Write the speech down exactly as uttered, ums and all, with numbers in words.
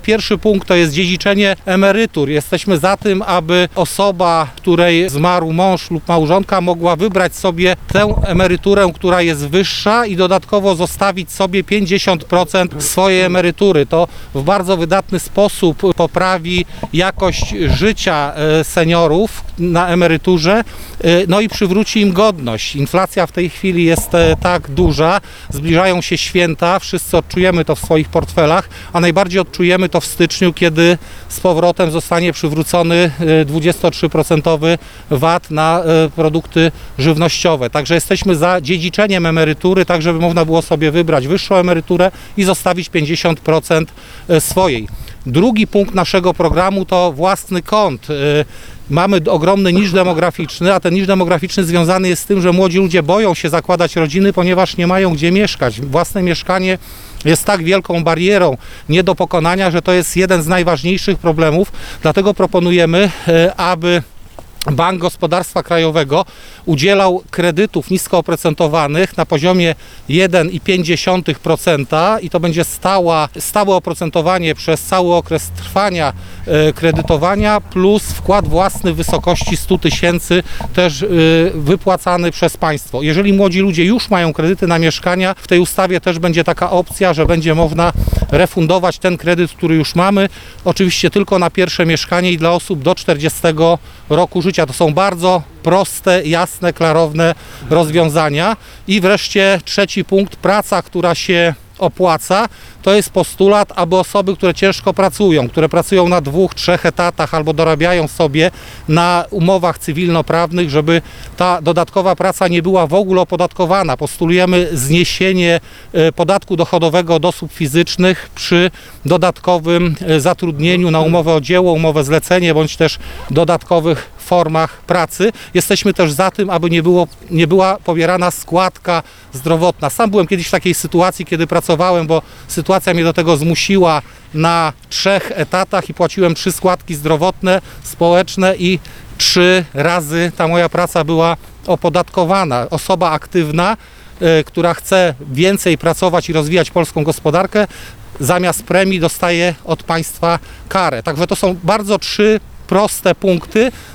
Pierwszy punkt to jest dziedziczenie emerytur. Jesteśmy za tym, aby osoba, której zmarł mąż lub małżonka, mogła wybrać sobie tę emeryturę, która jest wyższa i dodatkowo zostawić sobie pięćdziesiąt procent swojej emerytury. To w bardzo wydatny sposób poprawi jakość życia seniorów na emeryturze, no i przywróci im godność. Inflacja w tej chwili jest tak duża, zbliżają się święta, wszyscy odczujemy to w swoich portfelach, a najbardziej odczujemy to w styczniu, kiedy z powrotem zostanie przywrócony dwadzieścia trzy procent V A T na produkty żywnościowe. Także jesteśmy za dziedziczeniem emerytury, tak żeby można było sobie wybrać wyższą emeryturę i zostawić pięćdziesiąt procent swojej. Drugi punkt naszego programu to własny kąt. Mamy ogromny niż demograficzny, a ten niż demograficzny związany jest z tym, że młodzi ludzie boją się zakładać rodziny, ponieważ nie mają gdzie mieszkać. Własne mieszkanie jest tak wielką barierą nie do pokonania, że to jest jeden z najważniejszych problemów. Dlatego proponujemy, aby Bank Gospodarstwa Krajowego udzielał kredytów nisko oprocentowanych na poziomie jeden przecinek pięć procent i to będzie stała, stałe oprocentowanie przez cały okres trwania e, kredytowania plus wkład własny w wysokości stu tysięcy też e, wypłacany przez państwo. Jeżeli młodzi ludzie już mają kredyty na mieszkania, w tej ustawie też będzie taka opcja, że będzie można refundować ten kredyt, który już mamy, oczywiście tylko na pierwsze mieszkanie i dla osób do czterdziestego roku życia. To są bardzo proste, jasne, klarowne rozwiązania. I wreszcie trzeci punkt, praca, która się opłaca, to jest postulat, aby osoby, które ciężko pracują, które pracują na dwóch, trzech etatach albo dorabiają sobie na umowach cywilnoprawnych, żeby ta dodatkowa praca nie była w ogóle opodatkowana. Postulujemy zniesienie podatku dochodowego od osób fizycznych przy dodatkowym zatrudnieniu na umowę o dzieło, umowę zlecenie bądź też dodatkowych formach pracy. Jesteśmy też za tym, aby nie, było, nie była pobierana składka zdrowotna. Sam byłem kiedyś w takiej sytuacji, kiedy pracowałem, bo sytuacja mnie do tego zmusiła na trzech etatach i płaciłem trzy składki zdrowotne, społeczne i trzy razy ta moja praca była opodatkowana. Osoba aktywna, y, która chce więcej pracować i rozwijać polską gospodarkę, zamiast premii dostaje od państwa karę. Także to są bardzo trzy proste punkty,